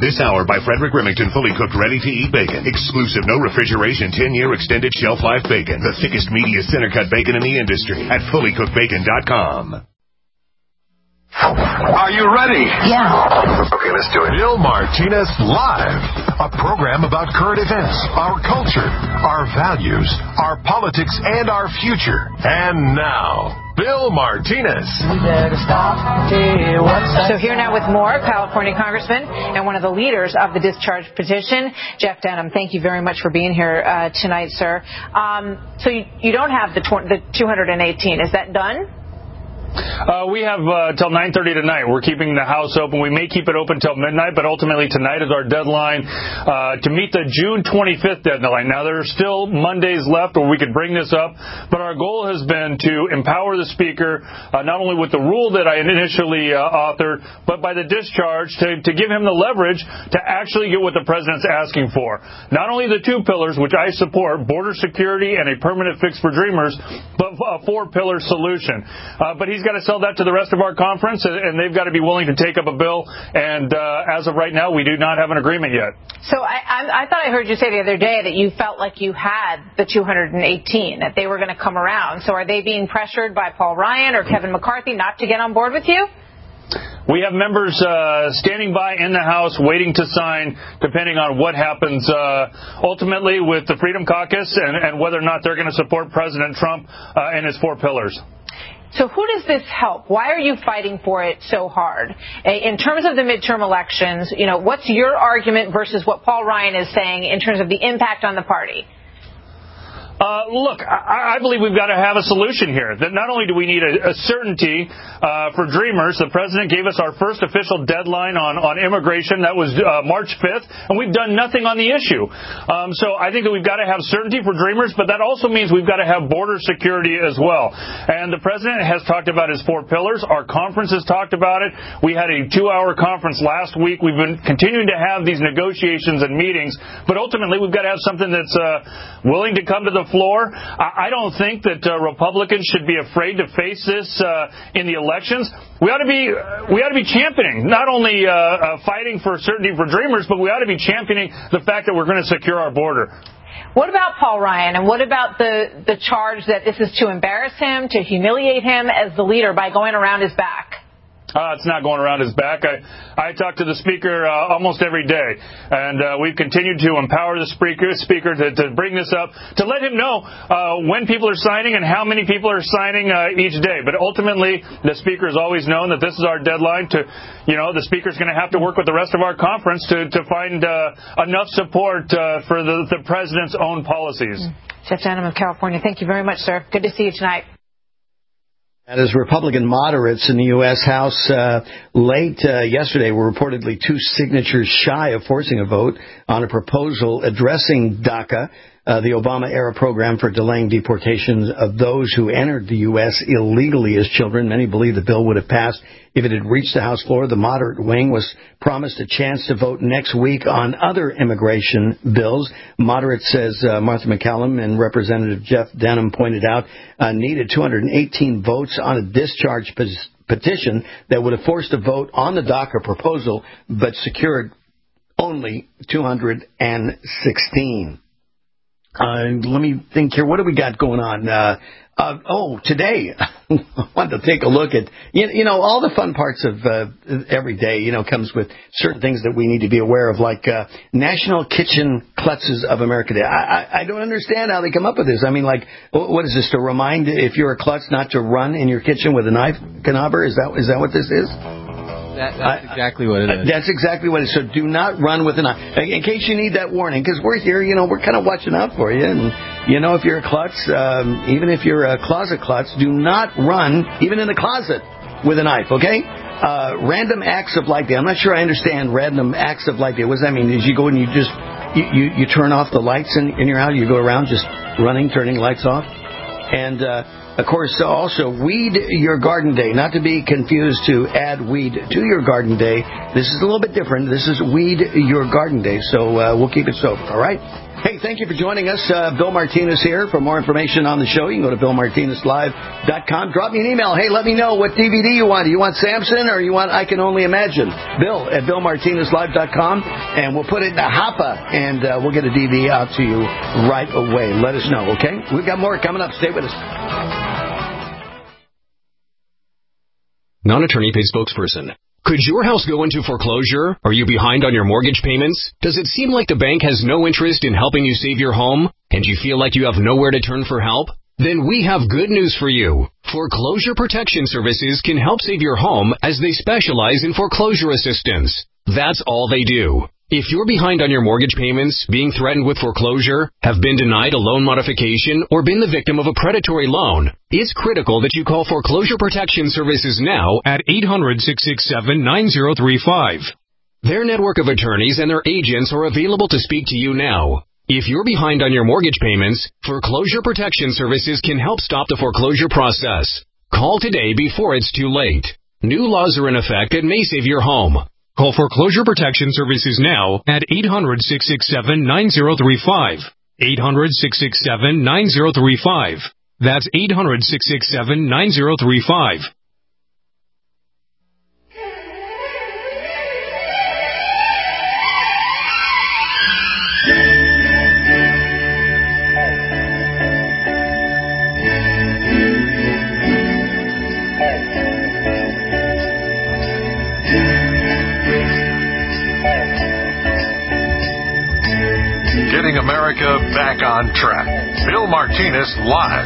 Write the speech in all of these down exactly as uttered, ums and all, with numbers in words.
This hour by Frederick Remington, fully cooked, ready-to-eat bacon. Exclusive, no refrigeration, ten-year extended shelf life bacon. The thickest, meatiest center-cut bacon in the industry at fully cooked bacon dot com. Are you ready? Yeah. Okay, let's do it. Bill Martinez Live, a program about current events, our culture, our values, our politics, and our future. And now, Bill Martinez. So here now with more, California Congressman and one of the leaders of the discharge petition, Jeff Denham. Thank you very much for being here uh, tonight, sir. Um, so you, you don't have the, tw- the two hundred eighteen. Is that done? Uh, we have uh, till nine thirty tonight. We're keeping the House open. We may keep it open till midnight, but ultimately tonight is our deadline uh, to meet the June twenty-fifth deadline. Now, there are still Mondays left where we could bring this up, but our goal has been to empower the Speaker, uh, not only with the rule that I initially uh, authored, but by the discharge to, to give him the leverage to actually get what the President's asking for. Not only the two pillars, which I support, border security and a permanent fix for Dreamers, but a four-pillar solution. Uh, but he's got to sell that to the rest of our conference, and they've got to be willing to take up a bill. And uh, as of right now, we do not have an agreement yet. So I, I, I thought I heard you say the other day that you felt like you had the two hundred eighteen, that they were going to come around. So are they being pressured by Paul Ryan or Kevin McCarthy not to get on board with you? We have members uh, standing by in the House waiting to sign, depending on what happens uh, ultimately with the Freedom Caucus and, and whether or not they're going to support President Trump uh, and his four pillars. So who does this help? Why are you fighting for it so hard? In terms of the midterm elections, you know, what's your argument versus what Paul Ryan is saying in terms of the impact on the party? Uh, look, I, I believe we've got to have a solution here. That not only do we need a, a certainty uh, for Dreamers, the President gave us our first official deadline on, on immigration. That was uh, March fifth, and we've done nothing on the issue. Um, so I think that we've got to have certainty for Dreamers, but that also means we've got to have border security as well. And the President has talked about his four pillars. Our conference has talked about it. We had a two-hour conference last week. We've been continuing to have these negotiations and meetings, but ultimately we've got to have something that's uh, willing to come to the floor. I don't think that uh, Republicans should be afraid to face this uh, in the elections. We ought to be we ought to be championing, not only uh, uh, fighting for certainty for Dreamers, but we ought to be championing the fact that we're going to secure our border. What about Paul Ryan, and what about the, the charge that this is to embarrass him, to humiliate him as the leader by going around his back? Uh, it's not going around his back. I, I talk to the Speaker uh, almost every day, and uh, we've continued to empower the Speaker, speaker to, to bring this up, to let him know uh, when people are signing and how many people are signing uh, each day. But ultimately, the Speaker has always known that this is our deadline to, you know, the Speaker's going to have to work with the rest of our conference to, to find uh, enough support uh, for the, the President's own policies. Jeff Denham of California, thank you very much, sir. Good to see you tonight. And as Republican moderates in the U S. House uh, late uh, yesterday were reportedly two signatures shy of forcing a vote on a proposal addressing DACA, uh, the Obama-era program for delaying deportations of those who entered the U S illegally as children. Many believe the bill would have passed if it had reached the House floor. The moderate wing was promised a chance to vote next week on other immigration bills. Moderate says uh, Martha McCallum and Representative Jeff Denham pointed out uh, needed two hundred eighteen votes on a discharge pe- petition that would have forced a vote on the DACA proposal, but secured only two hundred sixteen. Uh, let me think here. What do we got going on? Uh, uh, oh, today I wanted to take a look at, you, you know, all the fun parts of uh, every day, you know, comes with certain things that we need to be aware of, like uh, National Kitchen Klutzes of America Day. I, I, I don't understand how they come up with this. I mean, like, what is this, to remind if you're a klutz not to run in your kitchen with a knife, Canaber? Is that, is that what this is? That, that's exactly what it is. That's exactly what it is. So do not run with a knife. In case you need that warning, because we're here, you know, we're kind of watching out for you. And, you know, if you're a klutz, um, even if you're a closet klutz, do not run, even in the closet, with a knife, okay? Uh, random acts of light day. I'm not sure I understand random acts of light day. What does that mean? Is you go and you just, you, you, you turn off the lights in, in your house? You go around just running, turning lights off? And, uh, of course, also, Weed Your Garden Day, not to be confused to add weed to your garden day. This is a little bit different. This is Weed Your Garden Day, so uh, we'll keep it sober, all right? Hey, thank you for joining us. Uh, Bill Martinez here. For more information on the show, you can go to bill martinez live dot com. Drop me an email. Hey, let me know what D V D you want. Do you want Samson or you want I Can Only Imagine? Bill at bill martinez live dot com, and we'll put it in a hopper, and uh, we'll get a D V D out to you right away. Let us know, okay? We've got more coming up. Stay with us. Non-attorney paid spokesperson. Could your house go into foreclosure? Are you behind on your mortgage payments? Does it seem like the bank has no interest in helping you save your home? And you feel like you have nowhere to turn for help? Then we have good news for you. Foreclosure Protection Services can help save your home as they specialize in foreclosure assistance. That's all they do. If you're behind on your mortgage payments, being threatened with foreclosure, have been denied a loan modification, or been the victim of a predatory loan, it's critical that you call Foreclosure Protection Services now at eight hundred, six six seven, nine zero three five. Their network of attorneys and their agents are available to speak to you now. If you're behind on your mortgage payments, Foreclosure Protection Services can help stop the foreclosure process. Call today before it's too late. New laws are in effect that may save your home. Call Foreclosure Protection Services now at eight hundred, six six seven, nine zero three five. eight hundred, six six seven, nine zero three five. That's eight hundred, six six seven, nine zero three five. Getting America back on track. Bill Martinez Live.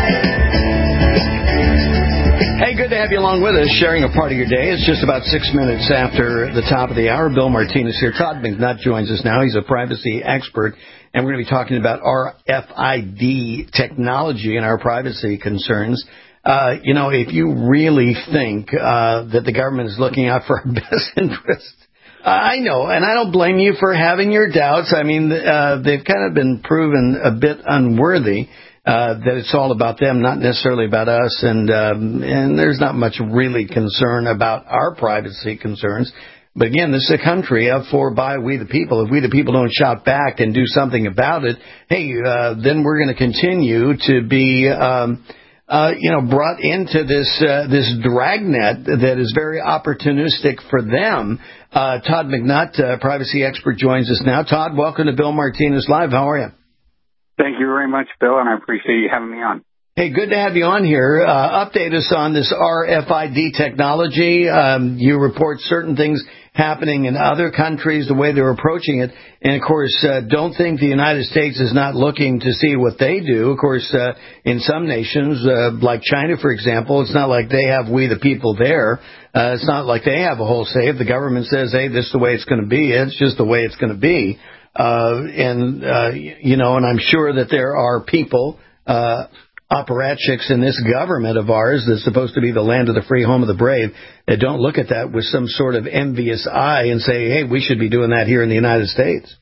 Hey, good to have you along with us, sharing a part of your day. It's just about six minutes after the top of the hour. Bill Martinez here. Todd McNutt joins us now. He's a privacy expert, and we're going to be talking about R F I D technology and our privacy concerns. Uh, you know, if you really think uh, that the government is looking out for our best interests, I know, and I don't blame you for having your doubts. I mean, uh, they've kind of been proven a bit unworthy, uh, that it's all about them, not necessarily about us, and um, and there's not much really concern about our privacy concerns. But again, this is a country of, for, by, we the people. If we the people don't shout back and do something about it, hey, uh, then we're going to continue to be um Uh, you know, brought into this uh, this dragnet that is very opportunistic for them. Uh, Todd McNutt, uh, privacy expert, joins us now. Todd, welcome to Bill Martinez Live. How are you? Thank you very much, Bill, and I appreciate you having me on. Hey, good to have you on here. Uh, update us on this R F I D technology. Um, you report certain things happening in other countries, the way they're approaching it. And, of course, uh, don't think the United States is not looking to see what they do. Of course, uh, in some nations, uh, like China, for example, it's not like they have we the people there. Uh, it's not like they have a whole say. If the government says, hey, this is the way it's going to be, it's just the way it's going to be. Uh, and, uh, you know, and I'm sure that there are people, uh, apparatchiks in this government of ours that's supposed to be the land of the free, home of the brave, that don't look at that with some sort of envious eye and say, hey, we should be doing that here in the United States.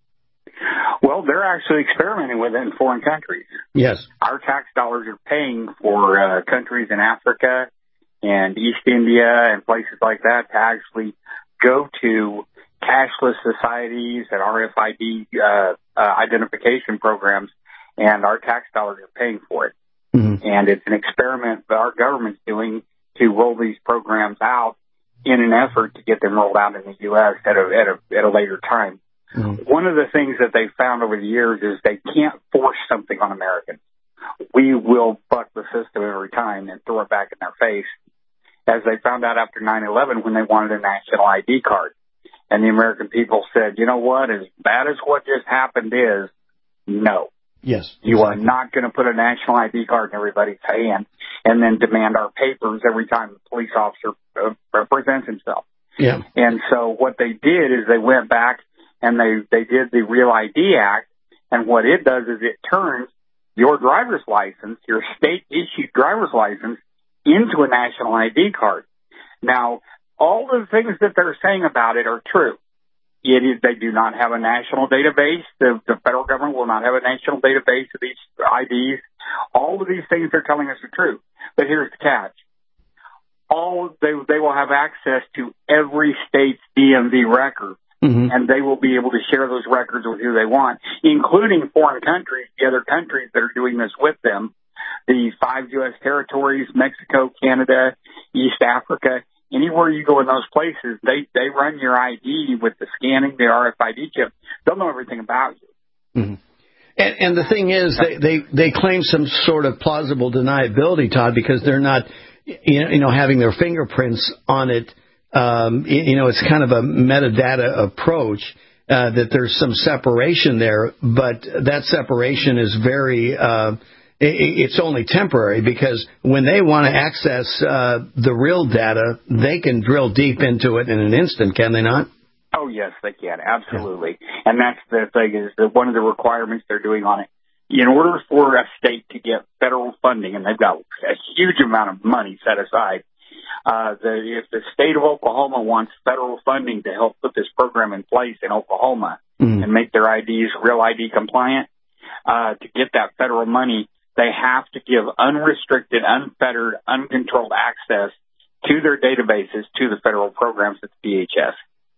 Well, they're actually experimenting with it in foreign countries. Yes. Our tax dollars are paying for uh, countries in Africa and East India and places like that to actually go to cashless societies and R F I D uh, uh, identification programs, and our tax dollars are paying for it. Mm-hmm. And it's an experiment that our government's doing to roll these programs out in an effort to get them rolled out in the U S at a, at a, at a later time. Mm-hmm. One of the things that they've found over the years is they can't force something on Americans. We will buck the system every time and throw it back in their face, as they found out after nine eleven when they wanted a national I D card. And the American people said, you know what, as bad as what just happened is, no. Yes. You exactly. are not going to put a national I D card in everybody's hand and then demand our papers every time the police officer uh, presents himself. Yeah. And so what they did is they went back and they, they did the Real I D Act. And what it does is it turns your driver's license, your state-issued driver's license, into a national I D card. Now, all the things that they're saying about it are true. It is, they do not have a national database. The, the federal government will not have a national database of these I Ds. All of these things they're telling us are true. But here's the catch. All they, they will have access to every state's D M V record mm-hmm. and they will be able to share those records with who they want, including foreign countries, the other countries that are doing this with them, the five U S territories, Mexico, Canada, East Africa. Anywhere you go in those places, they, they run your I D with the scanning, the R F I D chip. They'll know everything about you. Mm-hmm. And, and the thing is, they, they, they claim some sort of plausible deniability, Todd, because they're not, you know, having their fingerprints on it. Um, you know, it's kind of a metadata approach, uh, that there's some separation there, but that separation is very, uh, it's only temporary, because when they want to access uh, the real data, they can drill deep into it in an instant, can they not? Oh, yes, they can. Absolutely. Yeah. And that's the thing, is that one of the requirements they're doing on it. In order for a state to get federal funding, and they've got a huge amount of money set aside, uh, the, if the state of Oklahoma wants federal funding to help put this program in place in Oklahoma mm. and make their I Ds real I D compliant, uh, to get that federal money, they have to give unrestricted, unfettered, uncontrolled access to their databases, to the federal programs at the D H S.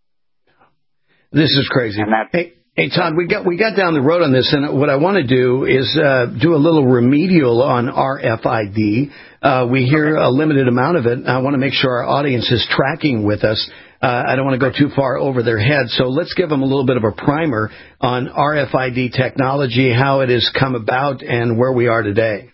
This is crazy. And that's, hey, hey, Todd, we got we got down the road on this, and what I want to do is uh, do a little remedial on R F I D. Uh, we hear okay. a limited amount of it. I want to make sure our audience is tracking with us. Uh, I don't want to go too far over their head, so let's give them a little bit of a primer on R F I D technology, how it has come about, and where we are today.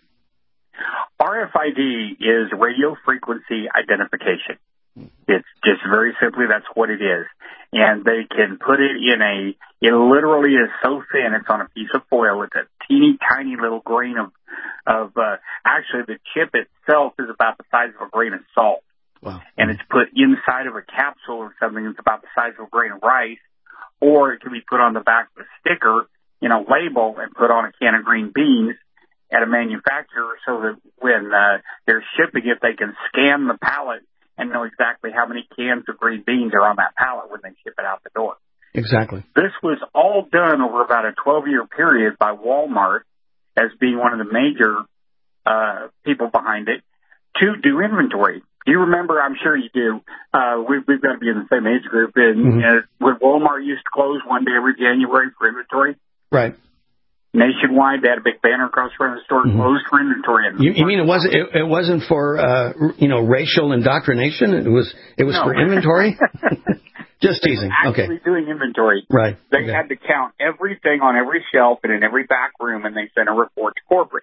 R F I D is radio frequency identification. It's just very simply, that's what it is. And they can put it in a, it literally is so thin, it's on a piece of foil. It's a teeny tiny little grain of, of, uh, actually the chip itself is about the size of a grain of salt. Wow. And it's put inside of a capsule or something that's about the size of a grain of rice, or it can be put on the back of a sticker in a label and put on a can of green beans at a manufacturer, so that when uh, they're shipping it, they can scan the pallet and know exactly how many cans of green beans are on that pallet when they ship it out the door. Exactly. This was all done over about a twelve-year period by Walmart, as being one of the major uh, people behind it, to do inventory. Do you remember? I'm sure you do. Uh, we've, we've got to be in the same age group. And mm-hmm. uh, when Walmart used to close one day every January for inventory, right? Nationwide, they had a big banner across front of the store, mm-hmm. closed for inventory. You, you mean it wasn't? It, it wasn't for uh, you know racial indoctrination. It was. It was no. for inventory. Just teasing. Actually okay. doing inventory. Right. They okay. had to count everything on every shelf and in every back room, and they sent a report to corporate.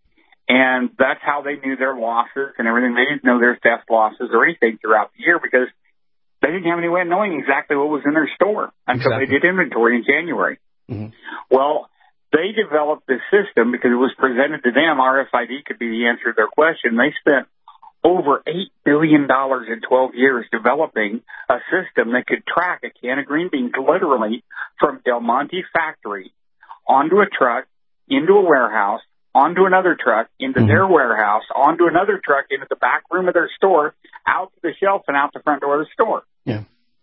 And that's how they knew their losses and everything. They didn't know their theft losses or anything throughout the year, because they didn't have any way of knowing exactly what was in their store until exactly. they did inventory in January. Mm-hmm. Well, they developed this system because it was presented to them. R F I D could be the answer to their question. They spent over eight billion dollars in twelve years developing a system that could track a can of green beans literally from Del Monte factory onto a truck, into a warehouse, onto another truck, into mm-hmm. their warehouse, onto another truck, into the back room of their store, out to the shelf, and out the front door of the store. Yeah.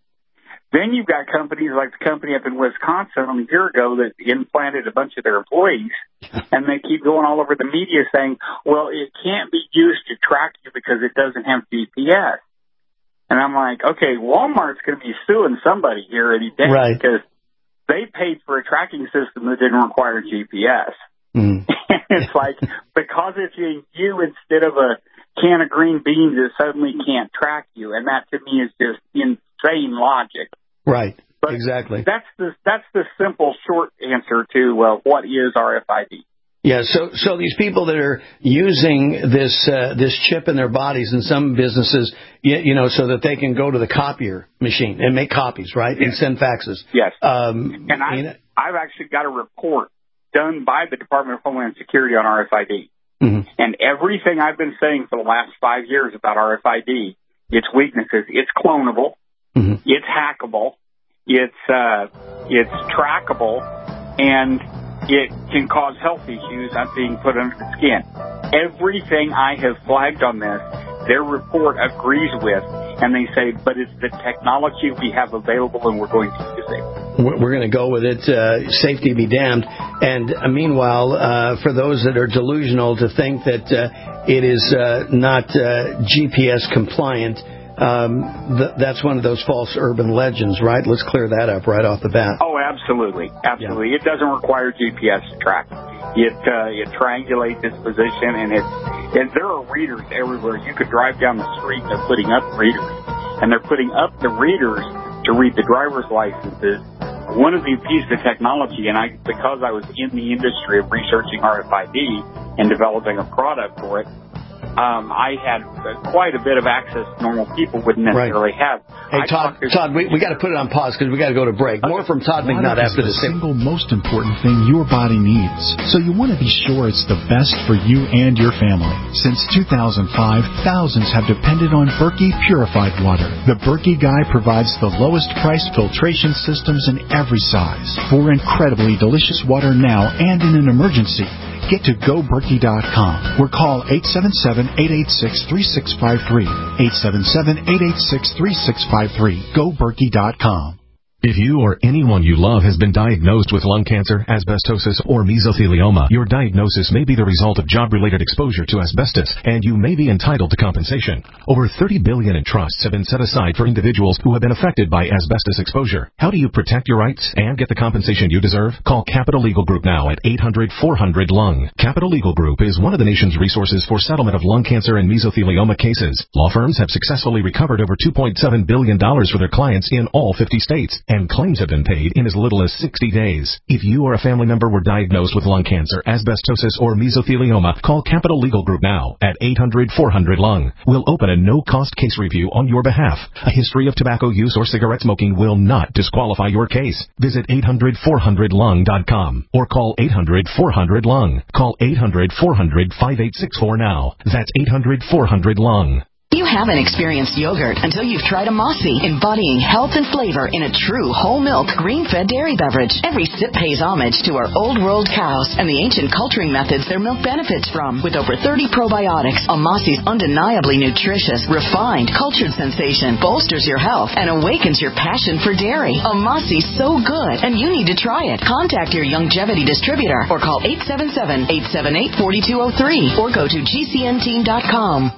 Then you've got companies like the company up in Wisconsin a year ago that implanted a bunch of their employees, and they keep going all over the media saying, well, it can't be used to track you because it doesn't have G P S. And I'm like, okay, Walmart's going to be suing somebody here any day, right. because they paid for a tracking system that didn't require G P S. Mm. It's like, because it's you instead of a can of green beans, it suddenly can't track you. And that to me is just insane logic. Right. But exactly. That's the that's the simple short answer to uh, what is R F I D. Yeah. So so these people that are using this uh, this chip in their bodies in some businesses, you, you know, so that they can go to the copier machine and make copies, right, yes. and send faxes. Yes. Um, and I, you know, I've actually got a report done by the Department of Homeland Security on R F I D. Mm-hmm. And everything I've been saying for the last five years about R F I D, its weaknesses, it's clonable, mm-hmm. it's hackable, it's uh, it's trackable, and it can cause health issues not being put under the skin. Everything I have flagged on this, their report agrees with, and they say, but it's the technology we have available and we're going to use it. We're going to go with it. Uh, safety be damned. And uh, meanwhile, uh, for those that are delusional to think that uh, it is uh, not uh, G P S compliant, um, th- that's one of those false urban legends, right? Let's clear that up right off the bat. Oh, absolutely. Absolutely. Yeah. It doesn't require G P S to track. It, uh, it triangulates its position, and it's, and there are readers everywhere. You could drive down the street, and they're putting up readers, and they're putting up the readers to read the driver's licenses. One of the pieces of technology, and I, because I was in the industry of researching R F I D and developing a product for it, um, I had quite a bit of access normal people wouldn't necessarily right. have. Hey, I Todd, Todd, we, we got to put it on pause because we got to go to break. More from Todd McNutt after the this. The single most important thing your body needs, so you want to be sure it's the best for you and your family. Since two thousand five, thousands have depended on Berkey purified water. The Berkey Guy provides the lowest priced filtration systems in every size for incredibly delicious water now and in an emergency. Get to go berkey dot com or call eight seven seven, eight eight six, three six five three. eight seven seven, eight eight six, three six five three. go berkey dot com. If you or anyone you love has been diagnosed with lung cancer, asbestosis, or mesothelioma, your diagnosis may be the result of job-related exposure to asbestos, and you may be entitled to compensation. Over thirty billion dollars in trusts have been set aside for individuals who have been affected by asbestos exposure. How do you protect your rights and get the compensation you deserve? Call Capital Legal Group now at eight hundred, four hundred, lung. Capital Legal Group is one of the nation's resources for settlement of lung cancer and mesothelioma cases. Law firms have successfully recovered over two point seven billion dollars for their clients in all fifty states. And claims have been paid in as little as sixty days. If you or a family member were diagnosed with lung cancer, asbestosis, or mesothelioma, call Capital Legal Group now at eight hundred, four hundred, lung. We'll open a no-cost case review on your behalf. A history of tobacco use or cigarette smoking will not disqualify your case. Visit eight hundred, four hundred, lung dot com or call eight hundred, four hundred, lung. Call eight hundred, four hundred, five eight six four now. That's eight hundred, four hundred, lung. You haven't experienced yogurt until you've tried a Mossy, embodying health and flavor in a true whole milk, grain-fed dairy beverage. Every sip pays homage to our old world cows and the ancient culturing methods their milk benefits from. With over thirty probiotics, a Mossy's undeniably nutritious, refined, cultured sensation bolsters your health and awakens your passion for dairy. A Mossy's so good, and you need to try it. Contact your Longevity distributor or call eight seven seven, eight seven eight, four two zero three or go to G C N team dot com.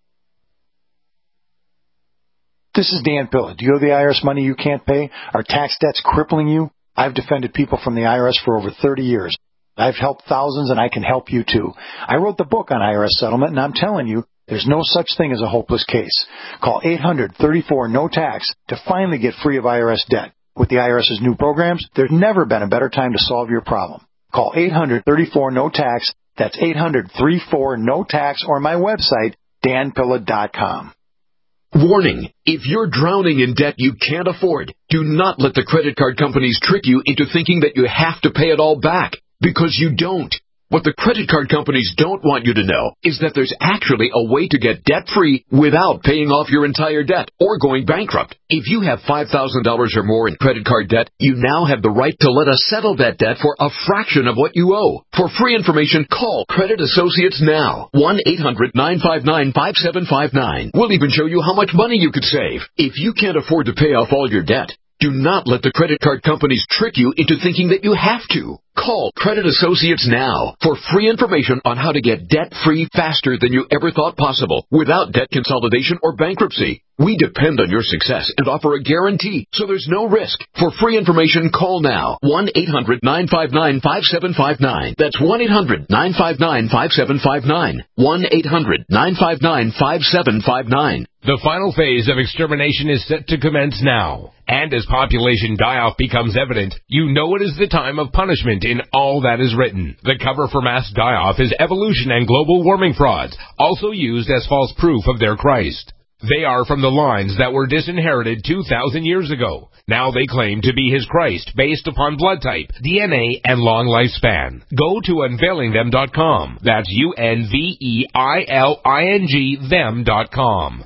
This is Dan Pilla. Do you owe the I R S money you can't pay? Are tax debts crippling you? I've defended people from the I R S for over thirty years. I've helped thousands, and I can help you too. I wrote the book on I R S settlement, and I'm telling you, there's no such thing as a hopeless case. Call eight hundred, thirty-four, no tax to finally get free of I R S debt. With the IRS's new programs, there's never been a better time to solve your problem. Call eight hundred, thirty-four, no tax. That's eight hundred, thirty-four, no tax, or my website, dan pilla dot com. Warning, if you're drowning in debt you can't afford, do not let the credit card companies trick you into thinking that you have to pay it all back, because you don't. What the credit card companies don't want you to know is that there's actually a way to get debt-free without paying off your entire debt or going bankrupt. If you have five thousand dollars or more in credit card debt, you now have the right to let us settle that debt for a fraction of what you owe. For free information, call Credit Associates now. one eight hundred, nine five nine, five seven five nine. We'll even show you how much money you could save. If you can't afford to pay off all your debt, do not let the credit card companies trick you into thinking that you have to. Call Credit Associates now for free information on how to get debt-free faster than you ever thought possible without debt consolidation or bankruptcy. We depend on your success and offer a guarantee, so there's no risk. For free information, call now. one eight hundred, nine five nine, five seven five nine. That's one eight hundred, nine five nine, five seven five nine. one eight hundred, nine five nine, five seven five nine. The final phase of extermination is set to commence now. And as population die-off becomes evident, you know it is the time of punishment in all that is written. The cover for mass die-off is evolution and global warming frauds, also used as false proof of their Christ. They are from the lines that were disinherited two thousand years ago. Now they claim to be his Christ based upon blood type, D N A, and long lifespan. Go to unveiling them dot com. That's U N V E I L I N G them dot com.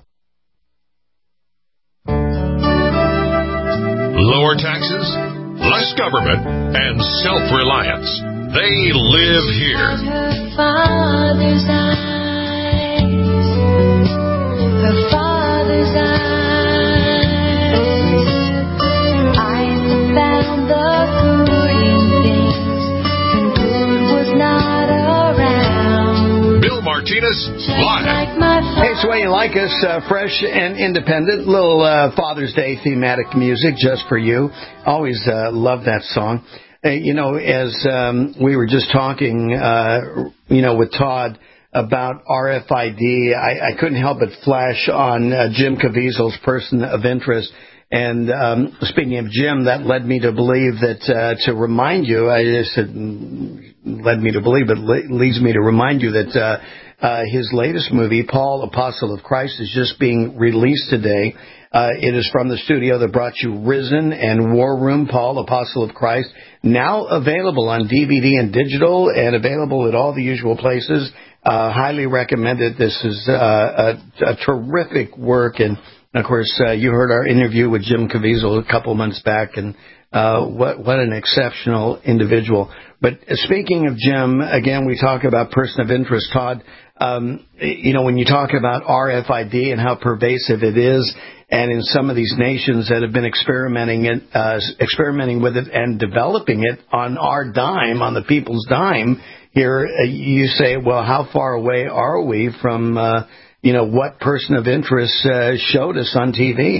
Lower taxes, less government, and self-reliance. They live here. Her father's eyes, her father's eyes, eyes that found the good in things when good was not around. Bill Martinez, live. Like my Hey, it's the way you like us, uh, fresh and independent. Little uh, Father's Day thematic music just for you. Always uh, love that song. Uh, you know, as um, we were just talking, uh, you know, with Todd about R F I D, I, I couldn't help but flash on uh, Jim Caviezel's person of interest. And um, speaking of Jim, that led me to believe that, uh, to remind you, I just said, led me to believe, but le- leads me to remind you that uh, uh, his latest movie, Paul, Apostle of Christ, is just being released today. Uh, it is from the studio that brought you Risen and War Room, Paul, Apostle of Christ, now available on D V D and digital and available at all the usual places. Uh, highly recommended. This is uh, a, a terrific work, and of course, uh, you heard our interview with Jim Caviezel a couple months back, and uh, what what an exceptional individual. But speaking of Jim, again, we talk about person of interest. Todd, um, you know, when you talk about R F I D and how pervasive it is, and in some of these nations that have been experimenting it, uh, experimenting with it and developing it on our dime, on the people's dime, here uh, you say, well, how far away are we from uh, you know, what person of interest uh, showed us on T V? We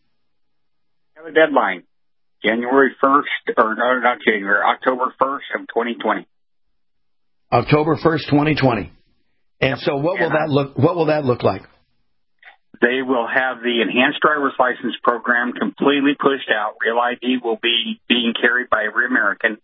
have a deadline, January first, or no, not January, October first of twenty twenty. October first, twenty twenty. And yep. so what will and that look, what will that look like? They will have the enhanced driver's license program completely pushed out. Real I D will be being carried by every American.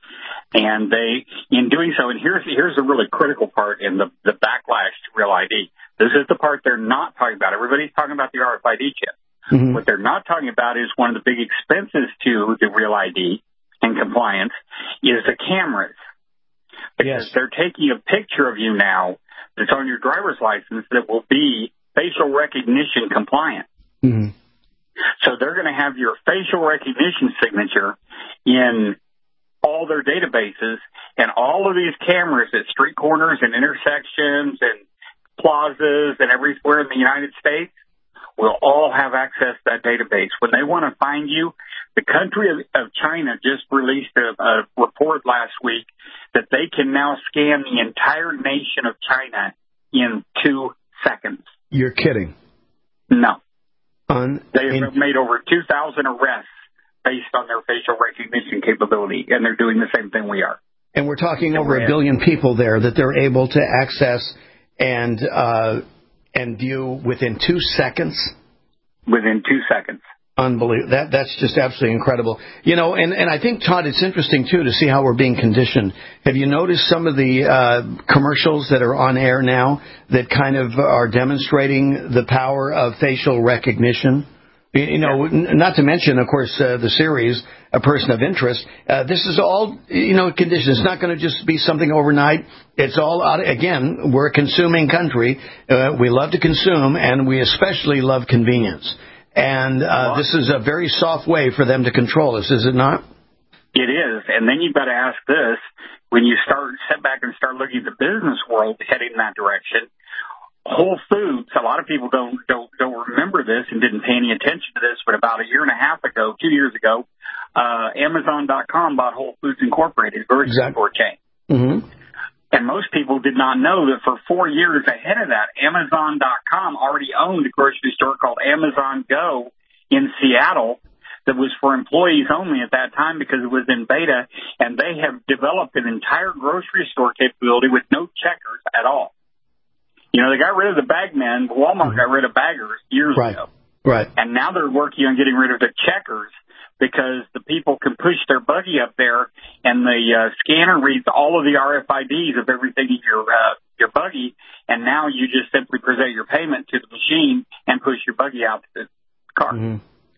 And they, in doing so, and here's here's the really critical part in the, the backlash to Real I D. This is the part they're not talking about. Everybody's talking about the R F I D chip. Mm-hmm. What they're not talking about is one of the big expenses to the Real I D and compliance is the cameras. Because yes. They're taking a picture of you now that's on your driver's license that will be facial recognition compliant. Mm-hmm. So they're going to have your facial recognition signature in all their databases, and all of these cameras at street corners and intersections and plazas and everywhere in the United States will all have access to that database. When they want to find you, the country of, of China just released a, a report last week that they can now scan the entire nation of China in two seconds. You're kidding. No. Un- they have made over two thousand arrests based on their facial recognition capability, and they're doing the same thing we are. And we're talking over a billion people there that they're able to access and uh, and view within two seconds? Within two seconds. Unbelievable. That, that's just absolutely incredible. You know, and, and I think, Todd, it's interesting, too, to see how we're being conditioned. Have you noticed some of the uh, commercials that are on air now that kind of are demonstrating the power of facial recognition? You know, not to mention, of course, uh, the series, A Person of Interest. Uh, this is all, you know, conditions. It's not going to just be something overnight. It's all, out, again, we're a consuming country. Uh, we love to consume, and we especially love convenience. And uh, this is a very soft way for them to control us, is it not? It is. And then you've got to ask this. When you start, sit back and start looking at the business world heading in that direction, Whole Foods, a lot of people don't, don't don't remember this and didn't pay any attention to this, but about a year and a half ago, two years ago, uh, Amazon dot com bought Whole Foods Incorporated, grocery exactly. store chain. Mm-hmm. And most people did not know that for four years ahead of that, Amazon dot com already owned a grocery store called Amazon Go in Seattle that was for employees only at that time because it was in beta, and they have developed an entire grocery store capability with no checkers at all. You know, they got rid of the bagmen. Walmart got rid of baggers years right. ago. Right. And now they're working on getting rid of the checkers because the people can push their buggy up there and the uh, scanner reads all of the R F I Ds of everything in your uh, your buggy, and now you just simply present your payment to the machine and push your buggy out to the car. Mm-hmm.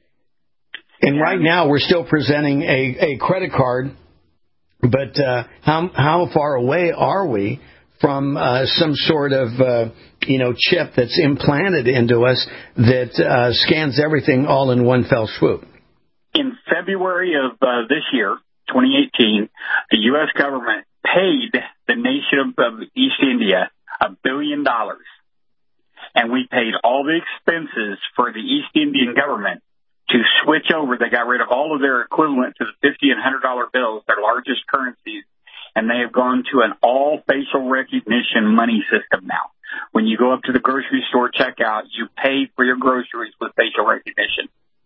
And right now we're still presenting a, a credit card, but uh, how how far away are we from uh, some sort of, uh, you know, chip that's implanted into us that uh, scans everything all in one fell swoop? In February of uh, this year, twenty eighteen, the U S government paid the nation of East India a billion dollars. And we paid all the expenses for the East Indian government to switch over. They got rid of all of their equivalent to the fifty and one hundred dollar bills, their largest currencies. And they have gone to an all facial recognition money system now. when you go up to the grocery store checkout, you pay for your groceries with facial recognition.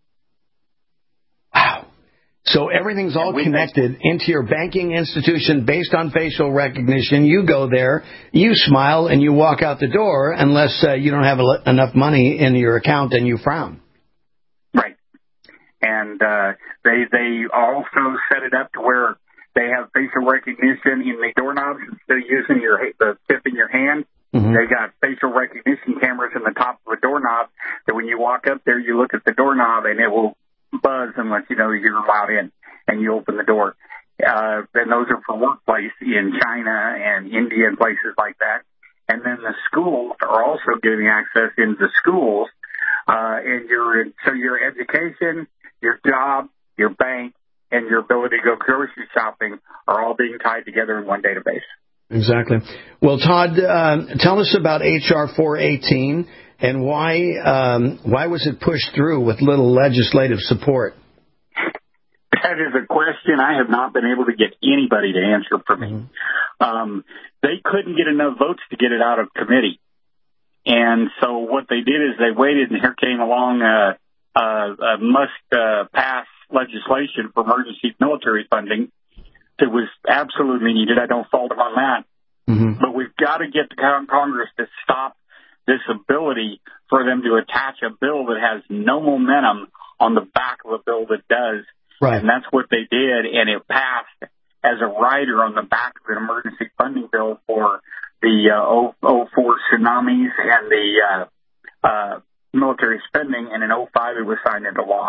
Wow. So everything's all connected into your banking institution based on facial recognition. You go there, you smile, and you walk out the door unless uh, you don't have a, enough money in your account and you frown. Right. And uh, they they also set it up to where they have facial recognition in the doorknobs instead of using your the tip in your hand. Mm-hmm. They got facial recognition cameras in the top of the doorknob that when you walk up there, you look at the doorknob and it will buzz and let you know you're allowed in, and you open the door. Uh, and those are for workplace in China and India and places like that. And then the schools are also giving access into the schools, uh, and your so your education, your job, your bank, and your ability to go grocery shopping are all being tied together in one database. Exactly. Well, Todd, uh, tell us about H R four eighteen. And why um, why was it pushed through with little legislative support? That is a question I have not been able to get anybody to answer for me. Mm-hmm. Um, they couldn't get enough votes to get it out of committee. And so what they did is they waited, and here came along a, a, a must-pass uh, legislation for emergency military funding that was absolutely needed. I don't fault them on that. Mm-hmm. But we've got to get the Congress to stop this ability for them to attach a bill that has no momentum on the back of a bill that does. Right. And that's what they did, and it passed as a rider on the back of an emergency funding bill for the uh, oh four tsunamis and the uh, uh, military spending, and in oh five it was signed into law.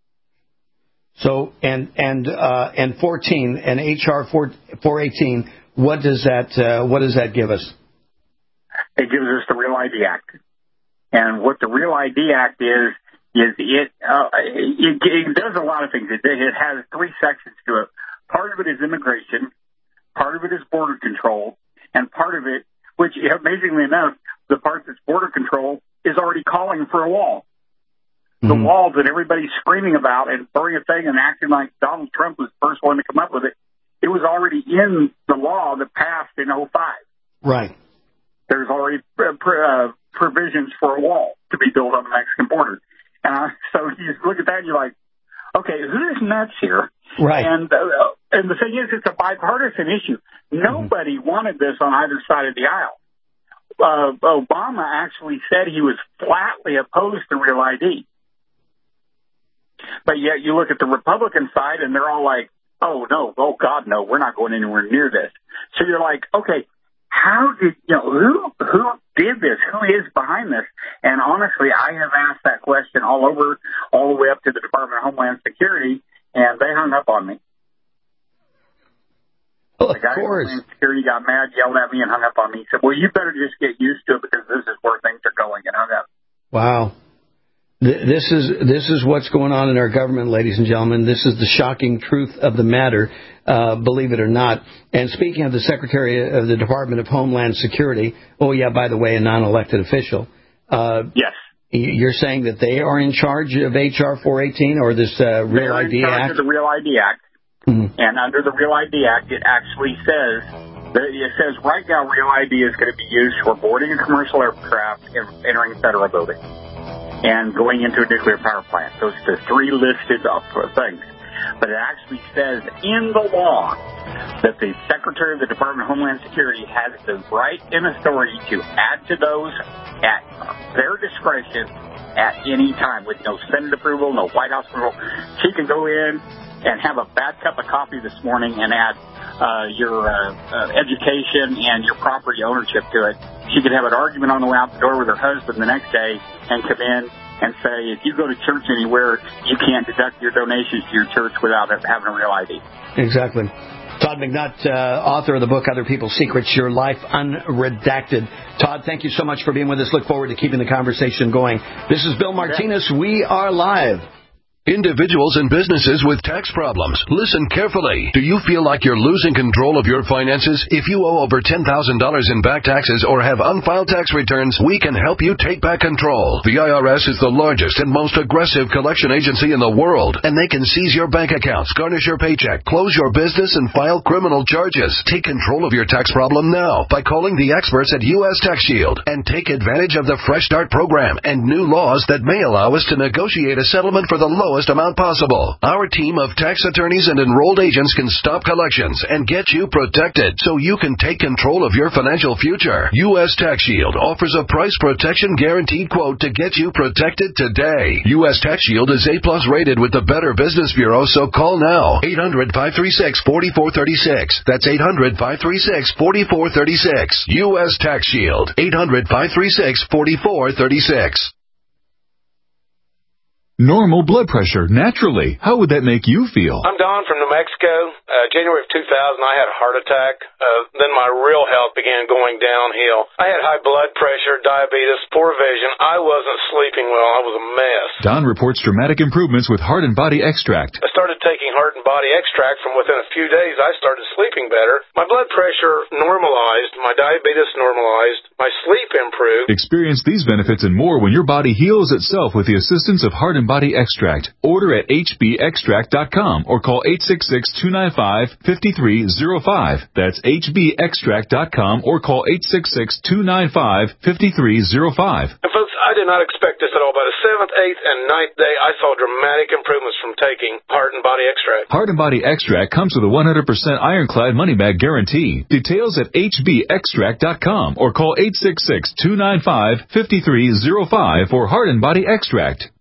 So, and and uh, and fourteen, and H R four eighteen, what does that uh, what does that give us? It gives us the Real I D Act. And what the Real I D Act is, is it, uh, it, it does a lot of things. It, it has three sections to it. Part of it is immigration, part of it is border control, and part of it, which amazingly enough, the part that's border control is already calling for a wall. Mm-hmm. The wall that everybody's screaming about and throwing a thing and acting like Donald Trump was the first one to come up with it, it was already in the law that passed in oh five. Right. There's already uh, provisions for a wall to be built on the Mexican border. And uh, so you just look at that and you're like, okay, who's nuts here? Right. And, uh, and the thing is, it's a bipartisan issue. Nobody mm-hmm. wanted this on either side of the aisle. Uh, Obama actually said he was flatly opposed to Real I D. But yet you look at the Republican side and they're all like, oh, no, oh, God, no, we're not going anywhere near this. So you're like, okay, how did, you know, who, who did this? Who is behind this? And honestly, I have asked that question all over, all the way up to the Department of Homeland Security, and they hung up on me. Well, the guy of course. Homeland Security got mad, yelled at me, and hung up on me. He said, well, you better just get used to it because this is where things are going, and hung up. Wow. This is this is what's going on in our government, ladies and gentlemen. This is the shocking truth of the matter, uh, believe it or not. And speaking of the Secretary of the Department of Homeland Security, oh, yeah, by the way, a non-elected official. Uh, yes. You're saying that they are in charge of H R four eighteen or this uh, Real I D Act? They're in charge of the Real I D Act. Mm-hmm. And under the Real I D Act, it actually says, that it says right now Real I D is going to be used for boarding a commercial aircraft and entering federal buildings and going into a nuclear power plant. Those are the three listed things. But it actually says in the law that the Secretary of the Department of Homeland Security has the right and authority to add to those at their discretion at any time with no Senate approval, no White House approval. She can go in and have a bad cup of coffee this morning and add uh, your uh, uh, education and your property ownership to it. She could have an argument on the way out the door with her husband the next day and come in and say, if you go to church anywhere, you can't deduct your donations to your church without having a Real I D. Exactly. Todd McNutt, uh, author of the book Other People's Secrets, Your Life Unredacted. Todd, thank you so much for being with us. Look forward to keeping the conversation going. This is Bill Martinez. We are live. Individuals and businesses with tax problems, listen carefully. Do you feel like you're losing control of your finances? If you owe over ten thousand dollars in back taxes or have unfiled tax returns, we can help you take back control. The I R S is the largest and most aggressive collection agency in the world, and they can seize your bank accounts, garnish your paycheck, close your business, and file criminal charges. Take control of your tax problem now by calling the experts at U S Tax Shield and take advantage of the Fresh Start program and new laws that may allow us to negotiate a settlement for the lowest amount possible. Our team of tax attorneys and enrolled agents can stop collections and get you protected so you can take control of your financial future. U S Tax Shield offers a price protection guaranteed quote to get you protected today. U S Tax Shield is A plus rated with the Better Business Bureau, so call now. eight hundred, five three six, four four three six. That's eight hundred, five three six, four four three six. U S Tax Shield. eight hundred, five three six, four four three six. Normal blood pressure, naturally. How would that make you feel? I'm Don from New Mexico. Uh, January of two thousand, I had a heart attack. Uh, then my real health began going downhill. I had high blood pressure, diabetes, poor vision. I wasn't sleeping well. I was a mess. Don reports dramatic improvements with Heart and Body Extract. I started taking Heart and Body Extract. From within a few days, I started sleeping better. My blood pressure normalized. My diabetes normalized. My sleep improved. Experience these benefits and more when your body heals itself with the assistance of Heart and Body Extract. Order at h b extract dot com or call eight six six, two nine five, five three zero five. That's h b extract dot com or call eight six six, two nine five, five three zero five. And folks, I did not expect this at all. By the seventh, eighth, and ninth day, I saw dramatic improvements from taking Heart and Body Extract. Heart and Body Extract comes with a one hundred percent ironclad money back guarantee. Details at h b extract dot com or call eight six six, two nine five, five three zero five for Heart and Body Extract.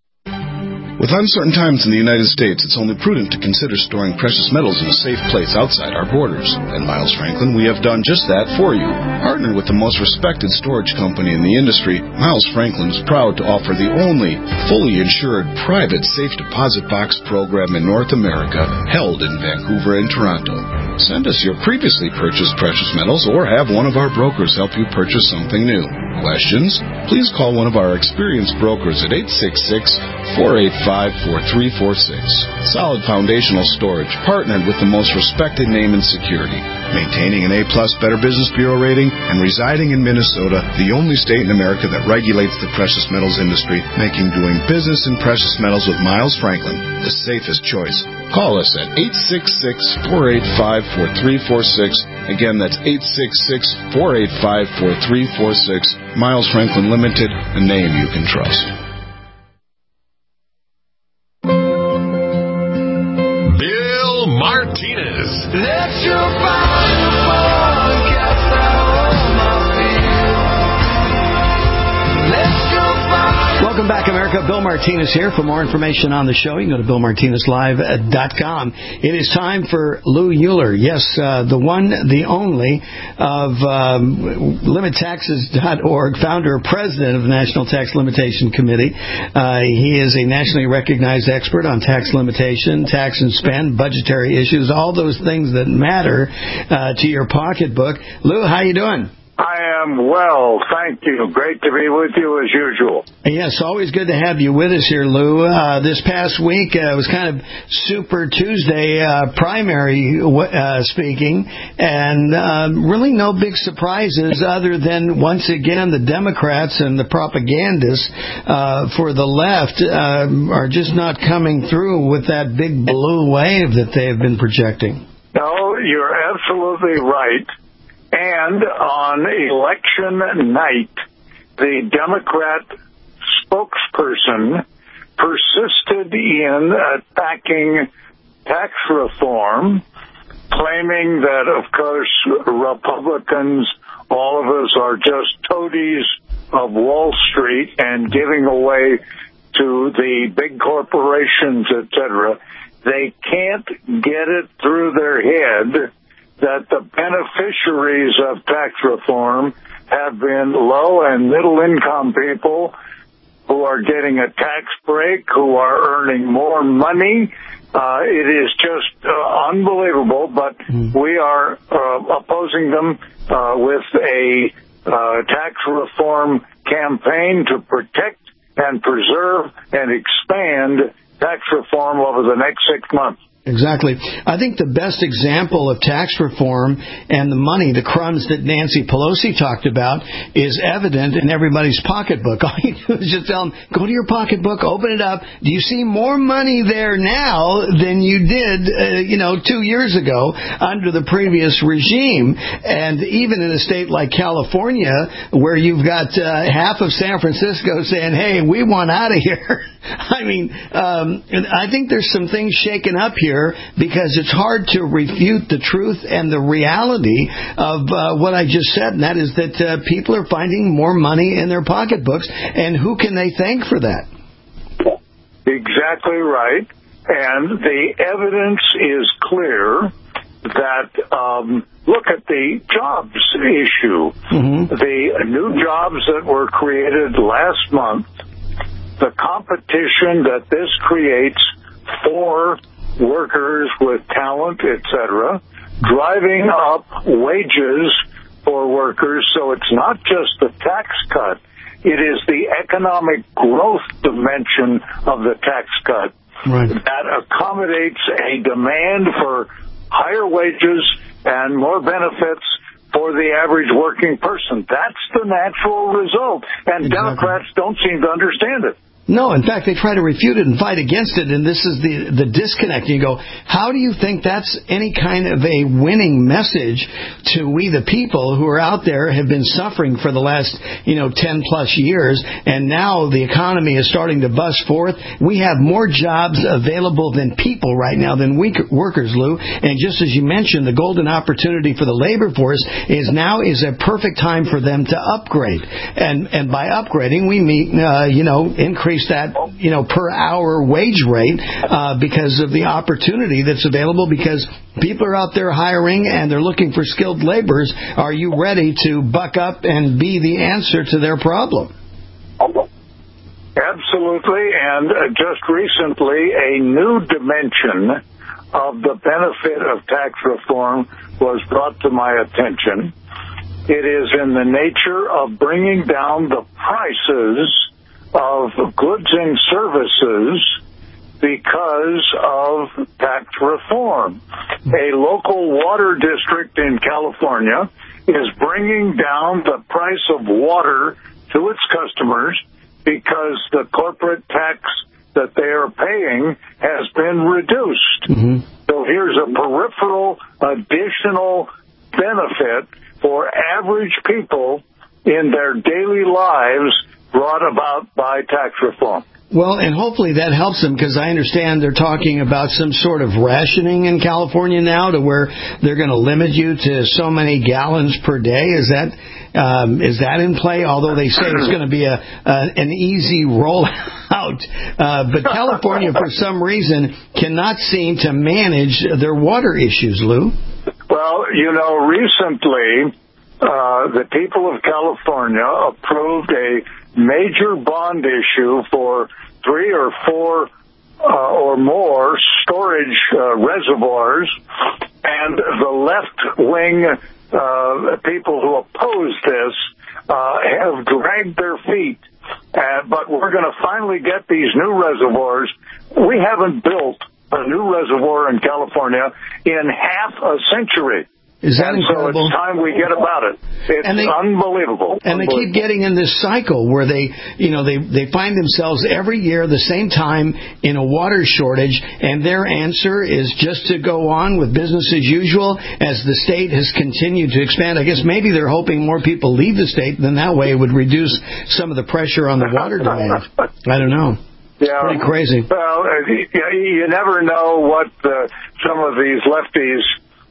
With uncertain times in the United States, it's only prudent to consider storing precious metals in a safe place outside our borders. At Miles Franklin, we have done just that for you. Partnered with the most respected storage company in the industry, Miles Franklin is proud to offer the only fully insured private safe deposit box program in North America, held in Vancouver and Toronto. Send us your previously purchased precious metals or have one of our brokers help you purchase something new. Questions? Please call one of our experienced brokers at eight six six, four eight five, four three four six. Solid foundational storage, partnered with the most respected name in security. Maintaining an A plus Better Business Bureau rating and residing in Minnesota, the only state in America that regulates the precious metals industry, making doing business in precious metals with Miles Franklin the safest choice. Call us at eight six six, four eight five, four three four six. Again, that's eight six six, four eight five, four three four six. Miles Franklin Limited, a name you can trust. Bill Martinez. Let your fireball cast out my fear. Let your fire. Welcome back, America. Bill Martinez here. For more information on the show, you can go to bill martinez live dot com. It is time for Lou Euler. Yes, uh, the one, the only, of um, limit taxes dot org, founder and president of the National Tax Limitation Committee. Uh, he is a nationally recognized expert on tax limitation, tax and spend, budgetary issues, all those things that matter uh, to your pocketbook. Lou, how you doing? I am well, thank you. Great to be with you as usual. Yes, always good to have you with us here, Lou. Uh, this past week uh, was kind of Super Tuesday uh, primary uh, speaking, and uh, really no big surprises other than, once again, the Democrats and the propagandists uh, for the left uh, are just not coming through with that big blue wave that they have been projecting. No, you're absolutely right. And on election night, the Democrat spokesperson persisted in attacking tax reform, claiming that, of course, Republicans, all of us, are just toadies of Wall Street and giving away to the big corporations, et cetera. They can't get it through their head that the beneficiaries of tax reform have been low and middle income people who are getting a tax break, who are earning more money. Uh, it is just uh, unbelievable, but mm. we are uh, opposing them uh, with a uh, tax reform campaign to protect and preserve and expand tax reform over the next six months. Exactly. I think the best example of tax reform and the money, the crumbs that Nancy Pelosi talked about, is evident in everybody's pocketbook. All you do is just tell them, go to your pocketbook, open it up. Do you see more money there now than you did, uh, you know, two years ago under the previous regime? And even in a state like California, where you've got uh, half of San Francisco saying, hey, we want out of here. I mean, um, I think there's some things shaken up here, because it's hard to refute the truth and the reality of uh, what I just said, and that is that uh, people are finding more money in their pocketbooks, and who can they thank for that? Exactly right, and the evidence is clear that, um, look at the jobs issue. Mm-hmm. The new jobs that were created last month, the competition that this creates for workers with talent, et cetera, driving up wages for workers. So it's not just the tax cut. It is the economic growth dimension of the tax cut right. that accommodates a demand for higher wages and more benefits for the average working person. That's the natural result. And exactly. Democrats don't seem to understand it. No, in fact, they try to refute it and fight against it, and this is the the disconnect. You go, how do you think that's any kind of a winning message to we the people who are out there, have been suffering for the last, you know, ten plus years, and now the economy is starting to bust forth? We have more jobs available than people right now, than we workers, Lou. And just as you mentioned, the golden opportunity for the labor force is now is a perfect time for them to upgrade. And and by upgrading, we mean, uh, you know, increase that, you know, per hour wage rate uh, because of the opportunity that's available, because people are out there hiring and they're looking for skilled laborers. Are you ready to buck up and be the answer to their problem? Absolutely. And just recently, a new dimension of the benefit of tax reform was brought to my attention. It is in the nature of bringing down the prices of goods and services because of tax reform. A local water district in California is bringing down the price of water to its customers because the corporate tax that they are paying has been reduced. Mm-hmm. So here's a peripheral additional benefit for average people in their daily lives brought about by tax reform. Well, and hopefully that helps them, because I understand they're talking about some sort of rationing in California now, to where they're going to limit you to so many gallons per day. Is that um, is that in play? Although they say it's going to be a, a an easy rollout, uh, but California, for some reason, cannot seem to manage their water issues, Lou. Well, you know, recently uh, the people of California approved a major bond issue for three or four uh, or more storage uh, reservoirs, and the left-wing uh, people who oppose this uh, have dragged their feet. Uh, but we're going to finally get these new reservoirs. We haven't built a new reservoir in California in half a century. Is that and incredible? So it's time we get about it. It's and they, unbelievable. And unbelievable. They keep getting in this cycle where they, you know, they, they find themselves every year the same time in a water shortage, and their answer is just to go on with business as usual as the state has continued to expand. I guess maybe they're hoping more people leave the state, then that way it would reduce some of the pressure on the water demand. I don't know. Yeah, pretty crazy. Well, you never know what uh, some of these lefties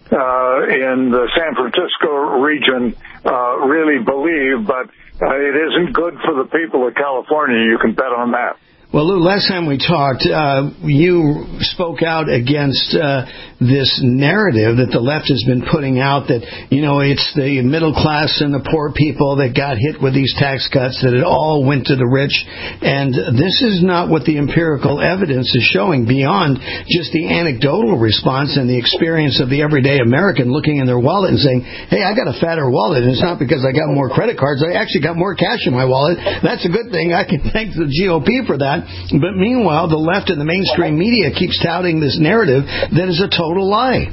Uh, in the San Francisco region uh, really believe, but uh, it isn't good for the people of California. You can bet on that. Well, Lou, last time we talked, uh, you spoke out against uh, this narrative that the left has been putting out that, you know, it's the middle class and the poor people that got hit with these tax cuts, that it all went to the rich. And this is not what the empirical evidence is showing, beyond just the anecdotal response and the experience of the everyday American looking in their wallet and saying, hey, I got a fatter wallet, and it's not because I got more credit cards. I actually got more cash in my wallet. That's a good thing. I can thank the G O P for that. But meanwhile, the left and the mainstream media keeps touting this narrative that is a total lie.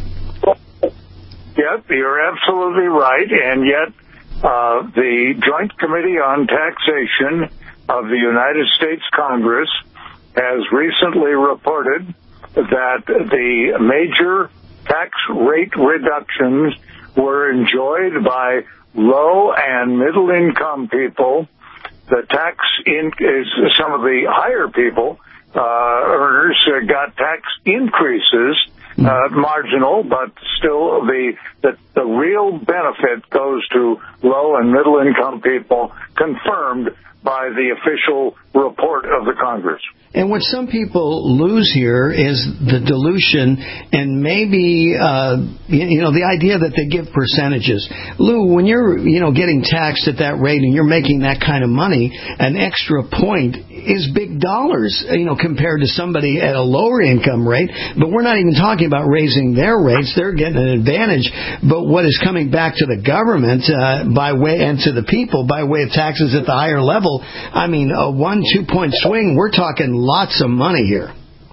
Yep, you're absolutely right. And yet uh, the Joint Committee on Taxation of the United States Congress has recently reported that the major tax rate reductions were enjoyed by low and middle income people. The tax in is some of the higher people uh, earners uh, got tax increases, uh, marginal, but still the, the the real benefit goes to low and middle income people, confirmed by the official report of the Congress. And what some people lose here is the dilution and maybe, uh, you know, the idea that they give percentages. Lou, when you're, you know, getting taxed at that rate and you're making that kind of money, an extra point is big dollars, you know, compared to somebody at a lower income rate. But we're not even talking about raising their rates. They're getting an advantage. But what is coming back to the government uh, by way and to the people by way of taxes at the higher level, I mean, a one, two point swing, we're talking lots of money here.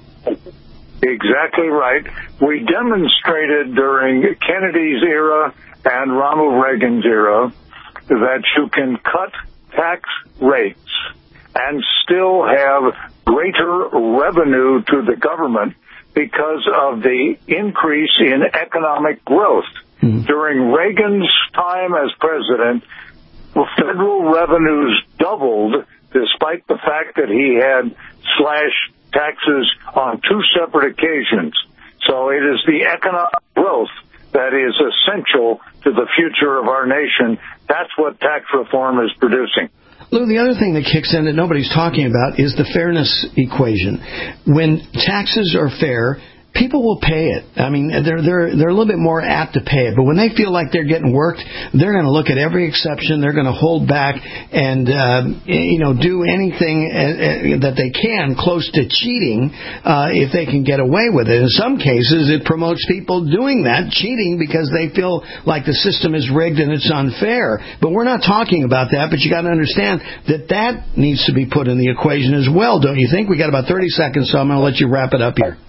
Exactly right. We demonstrated during Kennedy's era and Ronald Reagan's era that you can cut tax rates and still have greater revenue to the government because of the increase in economic growth. Mm-hmm. During Reagan's time as president, federal revenues doubled, despite the fact that he had slashed taxes on two separate occasions. So it is the economic growth that is essential to the future of our nation. That's what tax reform is producing. Lou, the other thing that kicks in that nobody's talking about is the fairness equation. When taxes are fair, people will pay it. I mean, they're they're they're a little bit more apt to pay it. But when they feel like they're getting worked, they're going to look at every exception. They're going to hold back and uh, you know do anything uh, that they can close to cheating uh, if they can get away with it. In some cases, it promotes people doing that, cheating, because they feel like the system is rigged and it's unfair. But we're not talking about that. But you got to understand that that needs to be put in the equation as well, don't you think? We got about thirty seconds, so I'm going to let you wrap it up here.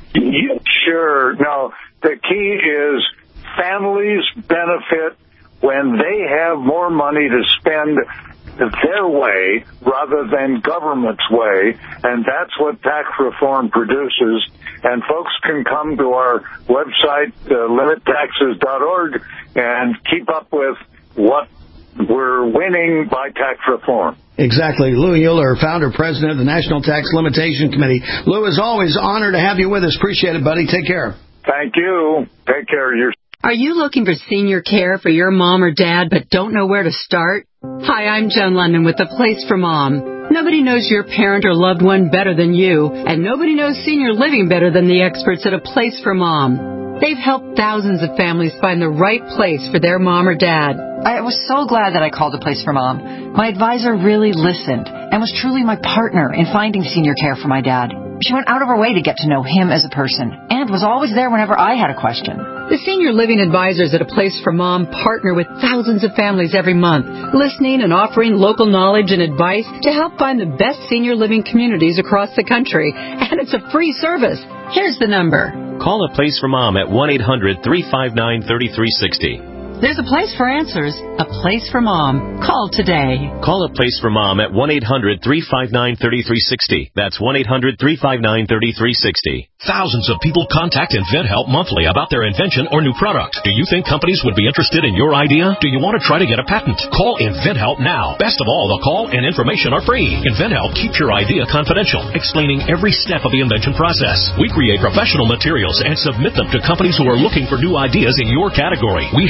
Sure. No, the key is families benefit when they have more money to spend their way rather than government's way, and that's what tax reform produces. And folks can come to our website, uh, limit taxes dot org, and keep up with what we're winning by tax reform. Exactly. Lou Euler, founder, president of the National Tax Limitation Committee. Lou, as always, honored to have you with us. Appreciate it, buddy. Take care. Thank you. Take care of yourself. Are you looking for senior care for your mom or dad but don't know where to start? Hi, I'm Jen London with The Place for Mom. Nobody knows your parent or loved one better than you, and nobody knows senior living better than the experts at A Place for Mom. They've helped thousands of families find the right place for their mom or dad. I was so glad that I called A Place for Mom. My advisor really listened and was truly my partner in finding senior care for my dad. She went out of her way to get to know him as a person and was always there whenever I had a question. The senior living advisors at A Place for Mom partner with thousands of families every month, listening and offering local knowledge and advice to help find the best senior living communities across the country. And it's a free service. Here's the number. Call A Place for Mom at one eight hundred, three five nine, three three six zero. There's a place for answers, a place for mom. Call today. Call A Place for Mom at one eight hundred, three five nine, three three six zero. That's one eight hundred, three five nine, three three six zero. Thousands of people contact InventHelp monthly about their invention or new product. Do you think companies would be interested in your idea? Do you want to try to get a patent? Call InventHelp now. Best of all, the call and information are free. InventHelp keeps your idea confidential, explaining every step of the invention process. We create professional materials and submit them to companies who are looking for new ideas in your category. We have more than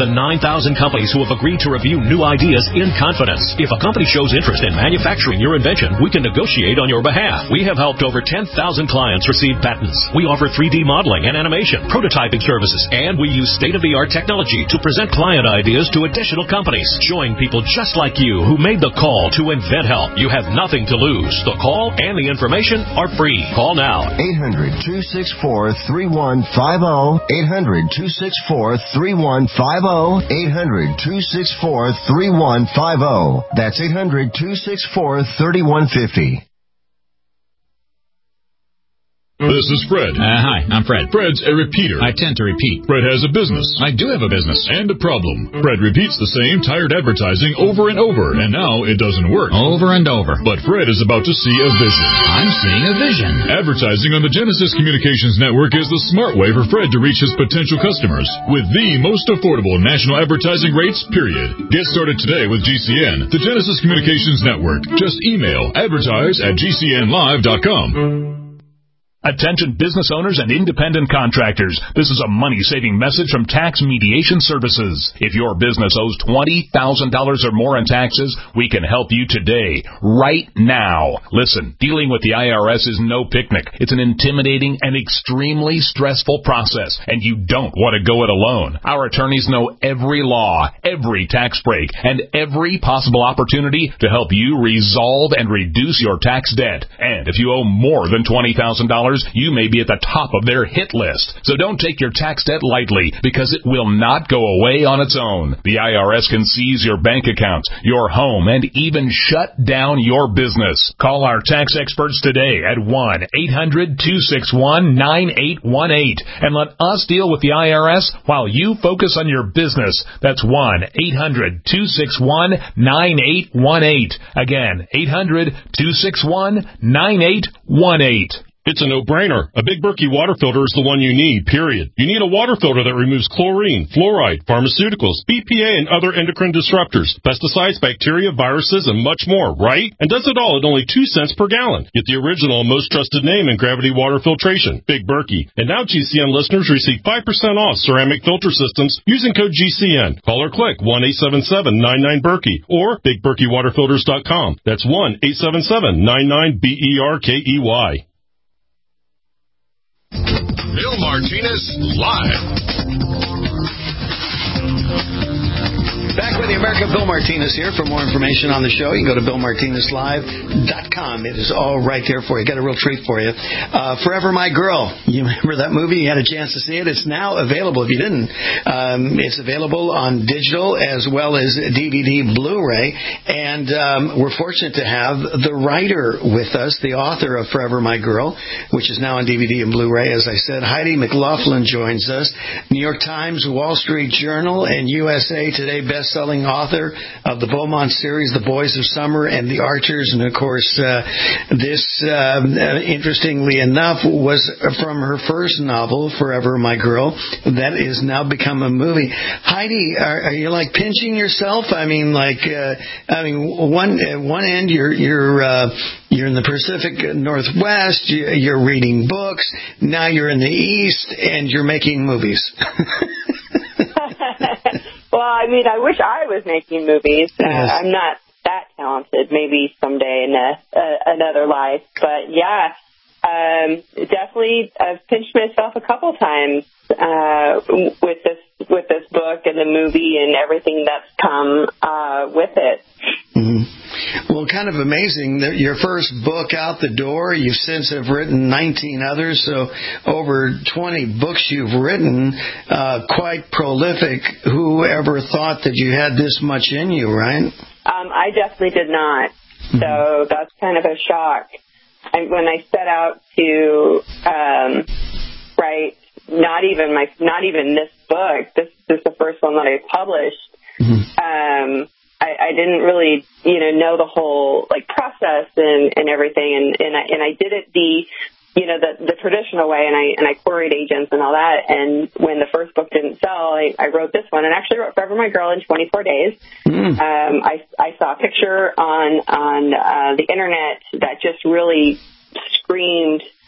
than nine thousand companies who have agreed to review new ideas in confidence. If a company shows interest in manufacturing your invention, we can negotiate on your behalf. We have helped over ten thousand clients receive patents. We offer three D modeling and animation, prototyping services, and we use state-of-the-art technology to present client ideas to additional companies, showing people just like you who made the call to InventHelp. You have nothing to lose. The call and the information are free. Call now. eight hundred, two six four, three one five zero. eight hundred, two six four, three one five zero. eight hundred, two six four, three one five zero. That's eight hundred, two six four, three one five zero. This is Fred. Uh, hi, I'm Fred. Fred's a repeater. I tend to repeat. Fred has a business. I do have a business. And a problem. Fred repeats the same tired advertising over and over, and now it doesn't work. Over and over. But Fred is about to see a vision. I'm seeing a vision. Advertising on the Genesis Communications Network is the smart way for Fred to reach his potential customers with the most affordable national advertising rates, period. Get started today with G C N, the Genesis Communications Network. Just email advertise at g c n live dot com. Attention business owners and independent contractors. This is a money-saving message from Tax Mediation Services. If your business owes twenty thousand dollars or more in taxes, we can help you today, right now. Listen, dealing with the I R S is no picnic. It's an intimidating and extremely stressful process, and you don't want to go it alone. Our attorneys know every law, every tax break, and every possible opportunity to help you resolve and reduce your tax debt. And if you owe more than twenty thousand dollars, you may be at the top of their hit list. So don't take your tax debt lightly, because it will not go away on its own. The I R S can seize your bank accounts, your home, and even shut down your business. Call our tax experts today at one eight hundred, two six one, nine eight one eight and let us deal with the I R S while you focus on your business. That's one eight hundred, two six one, nine eight one eight. Again, eight hundred, two six one, nine eight one eight. It's a no-brainer. A Big Berkey water filter is the one you need, period. You need a water filter that removes chlorine, fluoride, pharmaceuticals, B P A, and other endocrine disruptors, pesticides, bacteria, viruses, and much more, right? And does it all at only two cents per gallon. Get the original and most trusted name in gravity water filtration, Big Berkey. And now G C N listeners receive five percent off ceramic filter systems using code G C N. Call or click one eight seven seven, nine nine, Berkey or big berkey water filters dot com. That's one eight seven seven, nine nine, B E R K E Y. Bill Martinez Live. Back with the American Bill Martinez here. For more information on the show, you can go to bill martinez live dot com. It is all right there for you. Got a real treat for you. Uh, Forever My Girl. You remember that movie? You had a chance to see it. It's now available. If you didn't, um, it's available on digital as well as D V D Blu-ray. And um, we're fortunate to have the writer with us, the author of Forever My Girl, which is now on D V D and Blu-ray. As I said, Heidi McLaughlin joins us. New York Times, Wall Street Journal, and U S A Today best-selling author of the Beaumont series, The Boys of Summer and The Archers. And, of course, uh, this, um, uh, interestingly enough, was from her first novel, Forever My Girl, that is now become a movie. Heidi, are, are you, like, pinching yourself? I mean, like, uh, I mean, one at one end, you're you're uh, you're in the Pacific Northwest, you're reading books, now you're in the East, and you're making movies. Well, I mean, I wish I was making movies. Uh, Yes. I'm not that talented. Maybe someday in a, uh, another life. But, yeah, um, definitely I've pinched myself a couple times uh, with this with this book and the movie and everything that's come uh, with it. Mm-hmm. Well, kind of amazing that your first book out the door, you've since have written nineteen others, so over twenty books you've written, uh, quite prolific. Who ever thought that you had this much in you, right? Um, I definitely did not. So that's kind of a shock. I, when I set out to um, write, not even my, not even this book. This is the first one that I published. Mm-hmm. Um, I, I didn't really, you know, know the whole like process and, and everything, and and I, and I did it the, you know, the the traditional way, and I and I queried agents and all that. And when the first book didn't sell, I, I wrote this one, and actually wrote Forever My Girl in twenty-four days. Mm. Um, I I saw a picture on on uh, the internet that just really screamed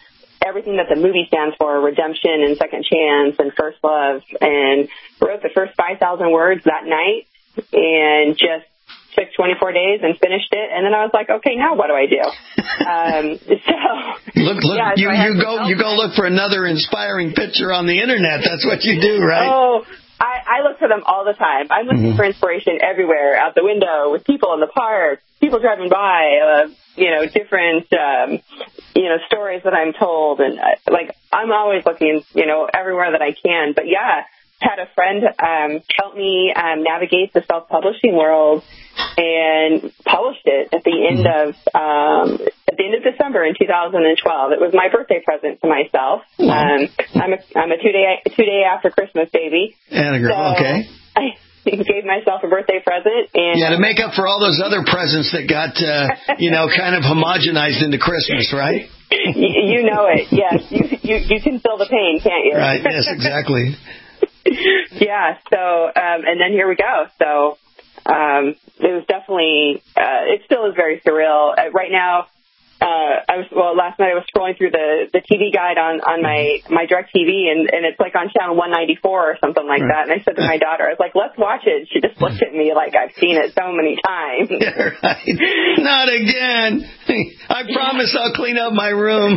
everything that the movie stands for, redemption and second chance and first love, and wrote the first five thousand words that night and just took twenty-four days and finished it. And then I was like, okay, now what do I do? um, so look, look, yeah, you, so you go, you go look for another inspiring picture on the internet. That's what you do, right? Oh, I, I look for them all the time. I'm looking mm-hmm. for inspiration everywhere, out the window, with people in the park, people driving by, uh, you know, different, um, you know, stories that I'm told. And, uh, like, I'm always looking, you know, everywhere that I can. But, yeah, had a friend um, help me um, navigate the self-publishing world and published it at the end of um, at the end of December in two thousand twelve. It was my birthday present to myself. Um, I'm a I'm a two day two day after Christmas baby. And a girl, so okay. I gave myself a birthday present, and yeah, to make up for all those other presents that got uh, you know kind of homogenized into Christmas, right? you, you know it, yes. You, you you can feel the pain, can't you? Right. Yes, exactly. Yeah. So um, and then here we go. So. Um, it was definitely, uh, it still is very surreal. Uh, right now, uh, I was, well, last night I was scrolling through the, the T V guide on, on my, my DirecTV, and, and it's like on channel one ninety-four or something like that. And I said to my daughter, I was like, let's watch it. She just looked at me like I've seen it so many times. Yeah, right. Not again. I promise I'll clean up my room.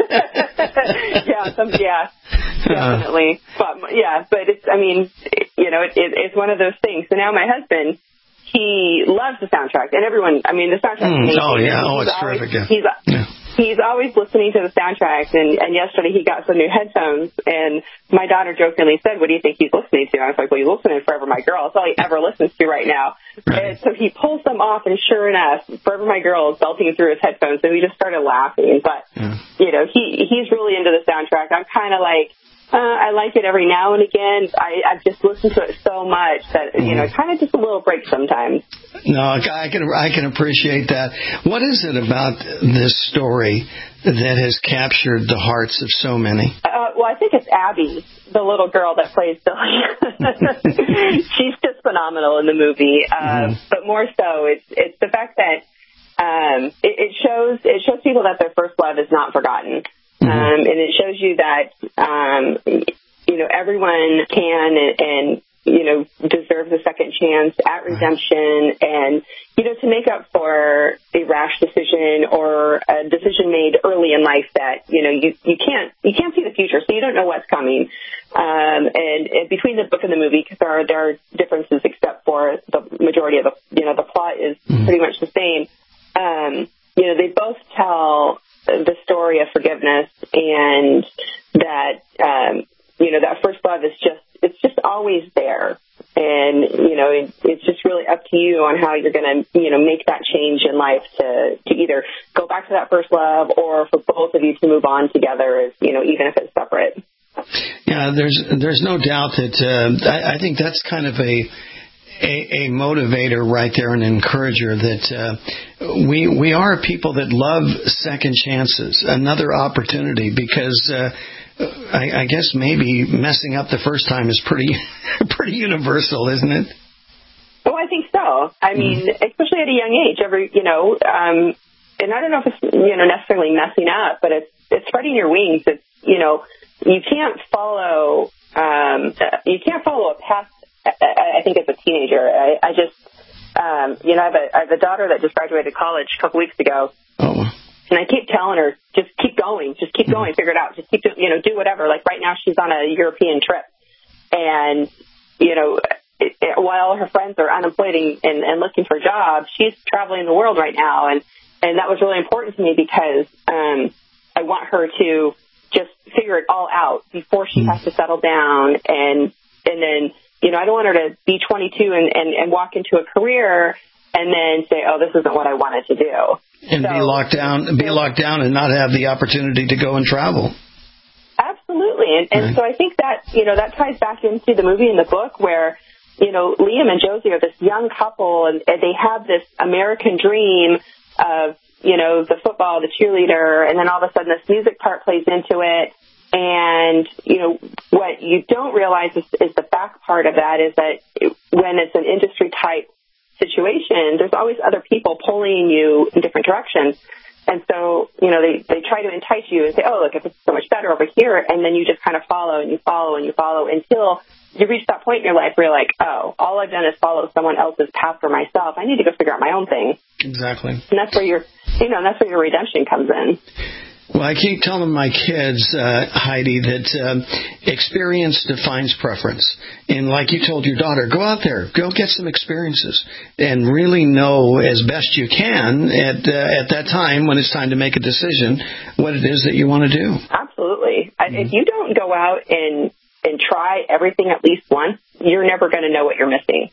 yeah, some, yeah, definitely. But yeah, but it's, I mean, it, you know, it, it, it's one of those things. So now my husband, he loves the soundtrack, and everyone, I mean, the soundtrack is mm, amazing. Oh, yeah. Oh, it's always, terrific, yeah. He's, yeah. he's always listening to the soundtrack, and, and yesterday he got some new headphones, and my daughter jokingly said, what do you think he's listening to? I was like, well, he's listening to Forever My Girl. That's all he ever listens to right now. Right. And so he pulls them off, and sure enough, Forever My Girl is belting through his headphones, so we just started laughing. But, yeah. you know, he he's really into the soundtrack. I'm kind of like, Uh, I like it every now and again. I, I've just listened to it so much that, you know, kind of just a little break sometimes. No, I can I can appreciate that. What is it about this story that has captured the hearts of so many? Uh, well, I think it's Abby, the little girl that plays Billy. She's just phenomenal in the movie. Uh, mm-hmm. But more so, it's it's the fact that um, it, it shows it shows people that their first love is not forgotten. Mm-hmm. Um, and it shows you that, um, you know, everyone can and, and, you know, deserves a second chance at redemption and, you know, to make up for a rash decision or a decision made early in life that, you know, you, you can't, you can't see the future, so you don't know what's coming. Um, and, and between the book and the movie, because there are, there are differences except for the majority of the, you know, the plot is mm-hmm. pretty much the same. Um, you know, they both tell the story of forgiveness, and that, um, you know, that first love is just, it's just always there. And, you know, it, it's just really up to you on how you're going to, you know, make that change in life to, to either go back to that first love or for both of you to move on together, you know, even if it's separate. Yeah, there's, there's no doubt that, uh, I, I think that's kind of a, A, a motivator right there, an encourager that uh, we we are people that love second chances, another opportunity, because uh, I, I guess maybe messing up the first time is pretty pretty universal, isn't it? Oh, I think so. I mean, mm-hmm. especially at a young age, every you know, um, and I don't know if it's you know necessarily messing up, but it's it's spreading your wings. It's you know, you can't follow um, you can't follow a path. I think as a teenager, I, I just, um, you know, I have, a, I have a daughter that just graduated college a couple weeks ago. Oh. And I keep telling her, just keep going, just keep going, figure it out, just keep, you know, do whatever. Like right now she's on a European trip. And, you know, it, it, while her friends are unemployed and, and looking for jobs, she's traveling the world right now. And, and that was really important to me because um, I want her to just figure it all out before she mm. has to settle down. And, and then, you know, I don't want her to be twenty-two and, and, and walk into a career and then say, oh, this isn't what I wanted to do. And so, be locked down, be locked down and not have the opportunity to go and travel. Absolutely. And, and right. so I think that, you know, that ties back into the movie and the book where, you know, Liam and Josie are this young couple and, and they have this American dream of, you know, the football, the cheerleader, and then all of a sudden this music part plays into it. And, you know, what you don't realize is, is the back part of that is that it, when it's an industry type situation, there's always other people pulling you in different directions. And so, you know, they, they try to entice you and say, oh, look, if it's so much better over here. And then you just kind of follow and you follow and you follow until you reach that point in your life where you're like, oh, all I've done is follow someone else's path for myself. I need to go figure out my own thing. Exactly. And that's where your, you know, that's where your redemption comes in. Well, I keep telling my kids, uh, Heidi, that um, experience defines preference. And like you told your daughter, go out there, go get some experiences, and really know as best you can at uh, at that time when it's time to make a decision what it is that you want to do. Absolutely. Mm-hmm. If you don't go out and and try everything at least once, you're never going to know what you're missing.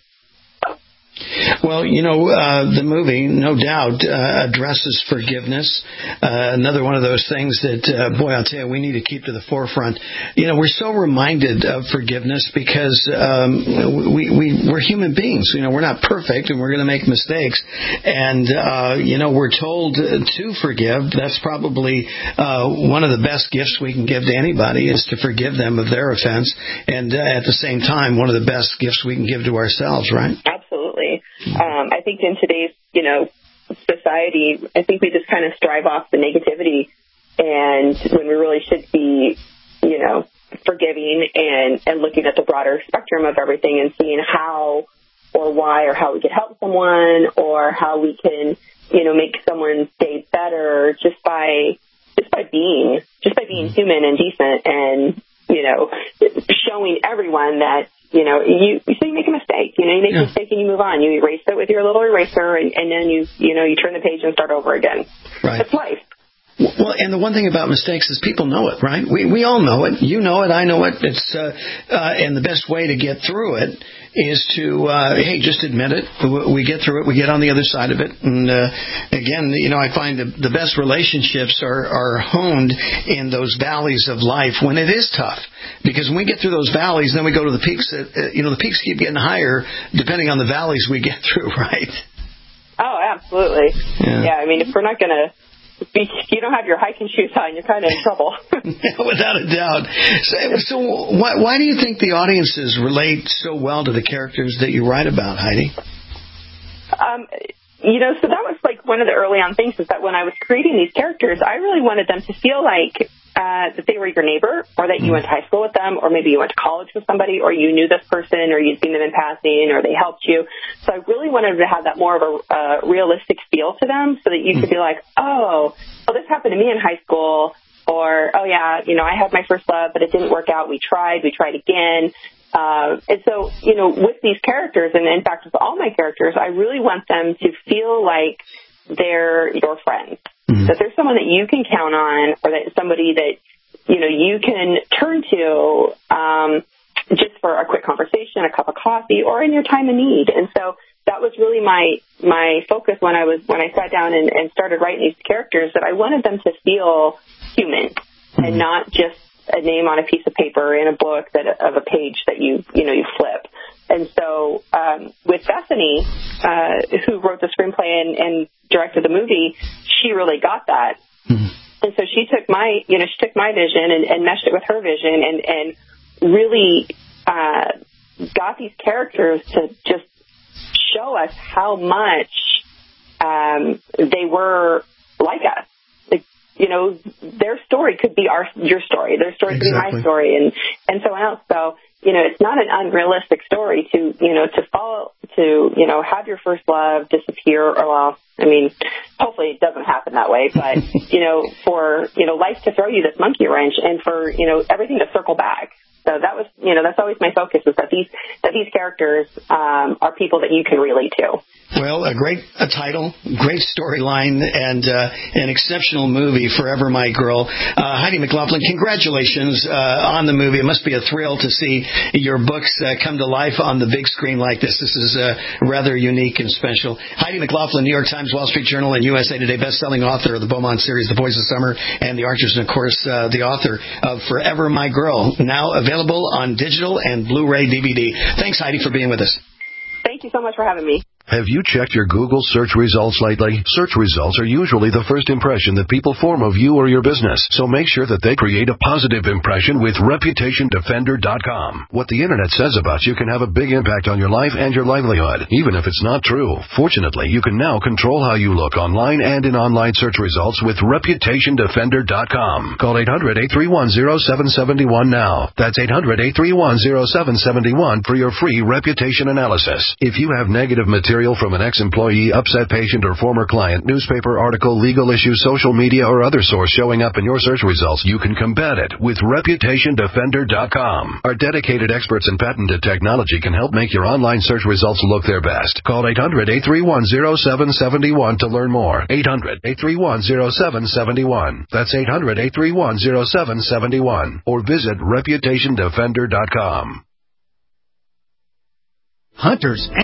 Well, you know, uh, the movie, no doubt, uh, addresses forgiveness. Uh, another one of those things that, uh, boy, I'll tell you, we need to keep to the forefront. You know, we're so reminded of forgiveness because um, we, we, we're human beings. You know, we're not perfect and we're going to make mistakes. And, uh, you know, we're told to forgive. That's probably uh, one of the best gifts we can give to anybody is to forgive them of their offense. And uh, at the same time, one of the best gifts we can give to ourselves, right? Absolutely. Um, I think in today's, you know, society, I think we just kind of strive off the negativity, and when we really should be, you know, forgiving and, and looking at the broader spectrum of everything and seeing how or why or how we could help someone or how we can, you know, make someone's day better just by just by being just by being human and decent and, you know, showing everyone that, you know, you so you make a mistake. You know, you make yeah. a mistake and you move on. You erase it with your little eraser, and, and then you, you know, you turn the page and start over again. Right. It's life. Well, and the one thing about mistakes is people know it, right? We we all know it. You know it. I know it. It's uh, uh, and the best way to get through it is to uh, hey, just admit it. We get through it. We get on the other side of it. And uh, again, you know, I find the, the best relationships are are honed in those valleys of life when it is tough. Because when we get through those valleys, then we go to the peaks. That, uh, you know, the peaks keep getting higher depending on the valleys we get through, right? Oh, absolutely. Yeah. yeah I mean, if we're not going to. If you don't have your hiking shoes on, you're kind of in trouble. Without a doubt. So, so why, why do you think the audiences relate so well to the characters that you write about, Heidi? Um, you know, so that was like one of the early on things is that when I was creating these characters, I really wanted them to feel like uh, that they were your neighbor or that you went to high school with them or maybe you went to college with somebody or you knew this person or you'd seen them in passing or they helped you. So I really wanted to have that more of a uh, realistic feel to them so that you could be like, oh, well, this happened to me in high school or, oh, yeah, you know, I had my first love, but it didn't work out. We tried. We tried again. Uh, and so, you know, with these characters, and in fact, with all my characters, I really want them to feel like they're your friends, mm-hmm. that there's someone that you can count on or that somebody that, you know, you can turn to um, just for a quick conversation, a cup of coffee, or in your time of need. And so that was really my my focus when I was when I sat down and, and started writing these characters, that I wanted them to feel human mm-hmm. and not just a name on a piece of paper in a book that of a page that you you know you flip. And so um, with Bethany, uh, who wrote the screenplay and, and directed the movie, she really got that. Mm-hmm. And so she took my you know she took my vision and, and meshed it with her vision and and really uh, got these characters to just show us how much um, they were like us. You know, their story could be our your story. Their story could exactly. be my story, and and so else. So, you know, it's not an unrealistic story to you know to follow to you know have your first love disappear, or well, I mean, hopefully it doesn't happen that way. But you know, for you know life to throw you this monkey wrench, and for you know everything to circle back. So that was, you know, that's always my focus is that these that these characters um, are people that you can relate to. Well, a great a title, great storyline, and uh, an exceptional movie, Forever My Girl. Uh, Heidi McLaughlin, congratulations uh, on the movie. It must be a thrill to see your books uh, come to life on the big screen like this. This is uh, rather unique and special. Heidi McLaughlin, New York Times, Wall Street Journal, and U S A Today best-selling author of the Beaumont series, The Boys of Summer, and The Archers, and, of course, uh, the author of Forever My Girl, now available on digital and Blu-ray D V D. Thanks, Heidi, for being with us. Thank you so much for having me. Have you checked your Google search results lately? Search results are usually the first impression that people form of you or your business, so make sure that they create a positive impression with Reputation Defender dot com. What the internet says about you can have a big impact on your life and your livelihood, even if it's not true. Fortunately, you can now control how you look online and in online search results with Reputation Defender dot com. Call eight hundred, eight three one, zero seven seven one now. That's eight hundred, eight three one, zero seven seven one for your free reputation analysis. If you have negative material from an ex-employee, upset patient, or former client, newspaper article, legal issue, social media, or other source showing up in your search results, you can combat it with Reputation Defender dot com. Our dedicated experts in patented technology can help make your online search results look their best. Call eight hundred, eight three one, zero seven seven one to learn more. eight hundred, eight three one, zero seven seven one. That's eight hundred, eight three one, zero seven seven one. Or visit Reputation Defender dot com. Hunters